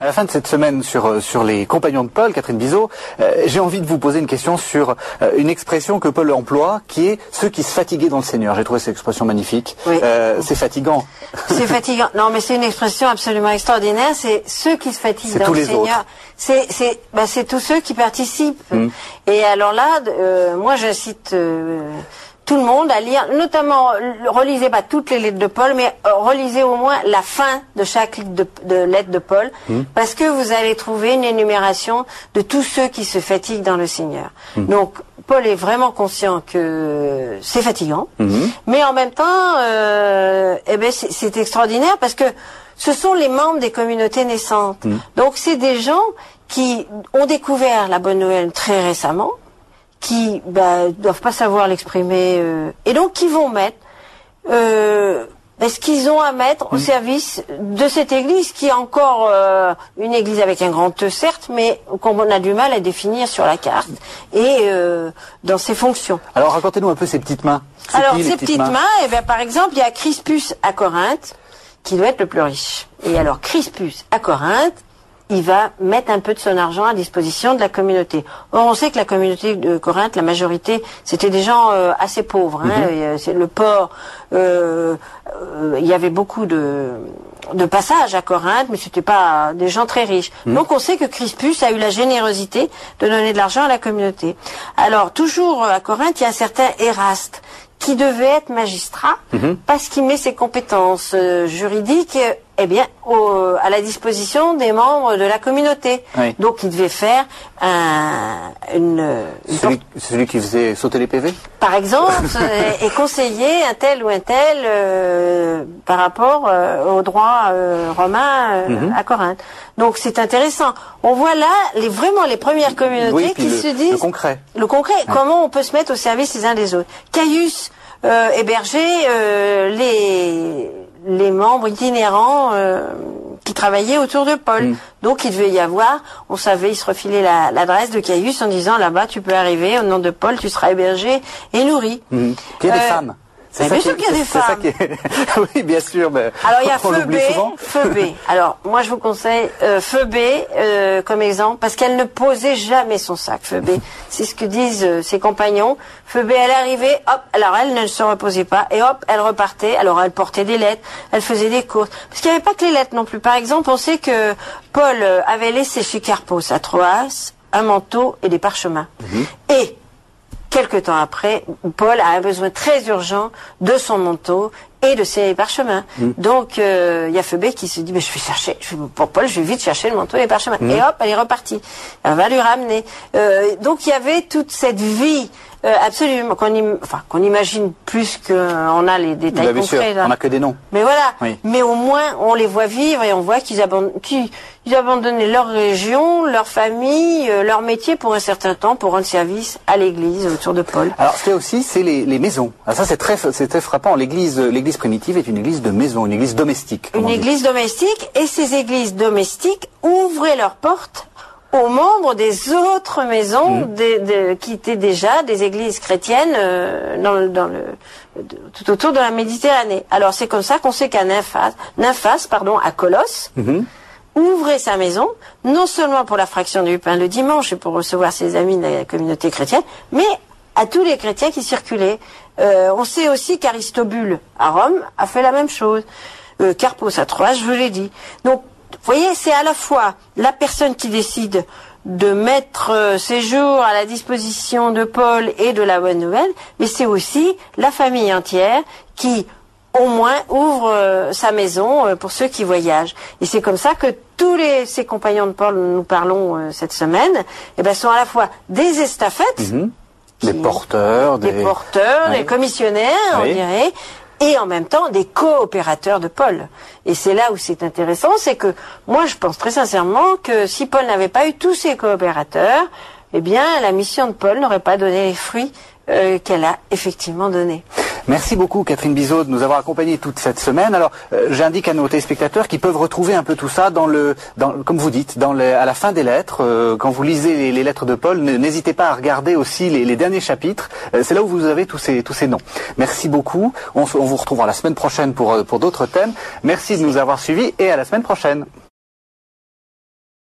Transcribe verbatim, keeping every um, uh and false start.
À la fin de cette semaine sur sur les compagnons de Paul, Catherine Bizot, euh, j'ai envie de vous poser une question sur euh, une expression que Paul emploie, qui est ceux qui se fatiguaient dans le Seigneur. J'ai trouvé cette expression magnifique. Oui. Euh, c'est fatigant. C'est fatigant. Non, mais c'est une expression absolument extraordinaire. C'est ceux qui se fatiguent dans le Seigneur. C'est c'est bah, c'est tous ceux qui participent. Mmh. Et alors là, euh, moi j'incite euh, tout le monde à lire, notamment, relisez pas toutes les lettres de Paul, mais euh, relisez au moins la fin de chaque lettre de, de, lettre de Paul, mmh. parce que vous allez trouver une énumération de tous ceux qui se fatiguent dans le Seigneur. Mmh. Donc, Paul est vraiment conscient que c'est fatigant, mmh. mais en même temps, euh, eh ben, c'est extraordinaire parce que ce sont les membres des communautés naissantes. Mmh. Donc, c'est des gens qui ont découvert la bonne nouvelle très récemment, qui bah, doivent pas savoir l'exprimer, euh, et donc qui vont mettre euh, ce qu'ils ont à mettre au mmh. service de cette église, qui est encore euh, une église avec un grand E, certes, mais qu'on a du mal à définir sur la carte et euh, dans ses fonctions. Alors racontez-nous un peu ces petites mains. Alors qui, ces petites, petites mains, mains eh bien, par exemple, il y a Crispus à Corinthe, qui doit être le plus riche. Et alors Crispus à Corinthe, il va mettre un peu de son argent à disposition de la communauté. Or, on sait que la communauté de Corinthe, la majorité, c'était des gens euh, assez pauvres. Hein. Mm-hmm. C'est le port. Euh, euh, il y avait beaucoup de, de passages à Corinthe, mais c'était pas des gens très riches. Mm-hmm. Donc, on sait que Crispus a eu la générosité de donner de l'argent à la communauté. Alors, toujours à Corinthe, il y a un certain Éraste qui devait être magistrat, mm-hmm. parce qu'il met ses compétences euh, juridiques euh, eh bien, au, à la disposition des membres de la communauté. Oui. Donc, il devait faire un, une... une celui, celui qui faisait sauter les P V, par exemple, et conseiller un tel ou un tel euh, par rapport euh, au droit euh, romain euh, mm-hmm. à Corinthe. Donc, c'est intéressant. On voit là les, vraiment les premières communautés oui, qui le, se disent... Le concret. Le concret. Ouais. Comment on peut se mettre au service les uns des autres. Caius euh, hébergeait euh, les... les membres itinérants euh, qui travaillaient autour de Paul. Mmh. Donc il devait y avoir, on savait, il se refilait l'adresse la, de Caius en disant là-bas tu peux arriver, au nom de Paul tu seras hébergé et nourri. Mmh. Il y a euh, des femmes. C'est bien sûr qu'il y a des femmes. Est... oui, bien sûr. Mais alors il y a Phoebe, Phoebe. Alors moi je vous conseille euh, Phoebe euh, comme exemple parce qu'elle ne posait jamais son sac. Phoebe, c'est ce que disent euh, ses compagnons. Phoebe, elle arrivait, hop. Alors elle ne se reposait pas et hop, elle repartait. Alors elle portait des lettres, elle faisait des courses. Parce qu'il n'y avait pas que les lettres non plus. Par exemple, on sait que Paul avait laissé chez Carpos à Troas un manteau et des parchemins. Mm-hmm. Et quelque temps après, Paul a un besoin très urgent de son manteau et de ses parchemins. Mmh. Donc, il euh, y a Phoebe qui se dit, mais je vais chercher, je vais, pour Paul, je vais vite chercher le manteau et les parchemins. Mmh. Et hop, elle est repartie. Elle va lui ramener. Euh, donc, il y avait toute cette vie euh, absolument qu'on im enfin, qu'on imagine plus qu'on a les détails concrets. Sûr, là. On n'a que des noms. Mais voilà. Oui. Mais au moins, on les voit vivre et on voit qu'ils abandonnent, qu'ils ils abandonnaient leur région, leur famille, euh, leur métier pour un certain temps pour rendre service à l'Église autour de Paul. Alors, ce qu'il y a aussi, c'est les, les maisons. Alors ça, c'est très, c'est très frappant. L'Église, l'Église primitive est une église de maison, une église domestique. Une église domestique, et ces églises domestiques ouvraient leurs portes aux membres des autres maisons mmh. de, de, qui étaient déjà des églises chrétiennes euh, dans, le, dans le, de, tout autour de la Méditerranée. Alors c'est comme ça qu'on sait qu'à Nymphas, Nymphas, pardon, à Colosse, mmh. ouvrait sa maison, non seulement pour la fraction du pain le dimanche et pour recevoir ses amis de la communauté chrétienne, mais à tous les chrétiens qui circulaient. Euh, on sait aussi qu'Aristobule, à Rome, a fait la même chose. Euh, Carpos à Troas, je vous l'ai dit. Donc, vous voyez, c'est à la fois la personne qui décide de mettre euh, ses jours à la disposition de Paul et de la bonne nouvelle, mais c'est aussi la famille entière qui, au moins, ouvre euh, sa maison euh, pour ceux qui voyagent. Et c'est comme ça que tous les, ces compagnons de Paul dont nous parlons euh, cette semaine, eh ben, sont à la fois des estafettes, mmh. Des porteurs, des, des porteurs, oui. des commissionnaires, oui. on dirait, et en même temps des coopérateurs de Paul. Et c'est là où c'est intéressant, c'est que moi je pense très sincèrement que si Paul n'avait pas eu tous ces coopérateurs, eh bien la mission de Paul n'aurait pas donné les fruits euh, qu'elle a effectivement donnés. Merci beaucoup Catherine Bizot de nous avoir accompagnés toute cette semaine. Alors euh, j'indique à nos téléspectateurs qu'ils peuvent retrouver un peu tout ça dans le, dans, comme vous dites, dans le, à la fin des lettres. Euh, quand vous lisez les, les lettres de Paul, n'hésitez pas à regarder aussi les, les derniers chapitres. Euh, C'est là où vous avez tous ces, tous ces noms. Merci beaucoup. On, on vous retrouvera la semaine prochaine pour, pour d'autres thèmes. Merci de nous avoir suivis et à la semaine prochaine.